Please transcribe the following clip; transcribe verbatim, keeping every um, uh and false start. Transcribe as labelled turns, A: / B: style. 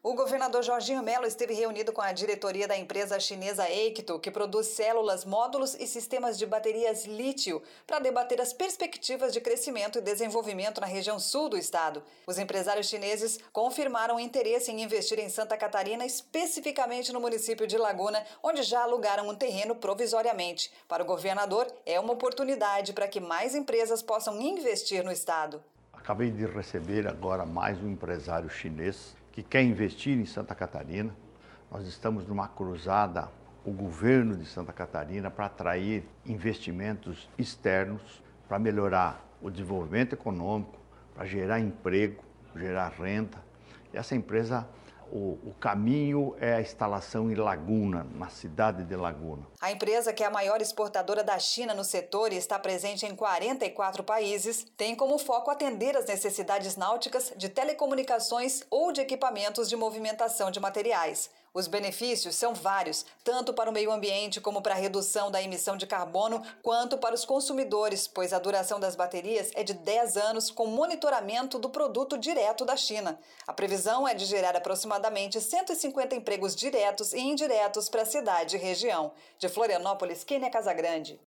A: O governador Jorginho Mello esteve reunido com a diretoria da empresa chinesa Eicto, que produz células, módulos e sistemas de baterias lítio, para debater as perspectivas de crescimento e desenvolvimento na região sul do estado. Os empresários chineses confirmaram interesse em investir em Santa Catarina, especificamente no município de Laguna, onde já alugaram um terreno provisoriamente. Para o governador, é uma oportunidade para que mais empresas possam investir no estado.
B: Acabei de receber agora mais um empresário chinês que quer investir em Santa Catarina. Nós estamos numa cruzada, o governo de Santa Catarina, para atrair investimentos externos, para melhorar o desenvolvimento econômico, para gerar emprego, gerar renda. E essa empresa, o, o caminho é a instalação em Laguna, na cidade de Laguna.
A: A empresa, que é a maior exportadora da China no setor e está presente em quarenta e quatro países, tem como foco atender as necessidades náuticas, de telecomunicações ou de equipamentos de movimentação de materiais. Os benefícios são vários, tanto para o meio ambiente como para a redução da emissão de carbono, quanto para os consumidores, pois a duração das baterias é de dez anos, com monitoramento do produto direto da China. A previsão é de gerar aproximadamente cento e cinquenta empregos diretos e indiretos para a cidade e região. De Florianópolis, Kênia Casagrande.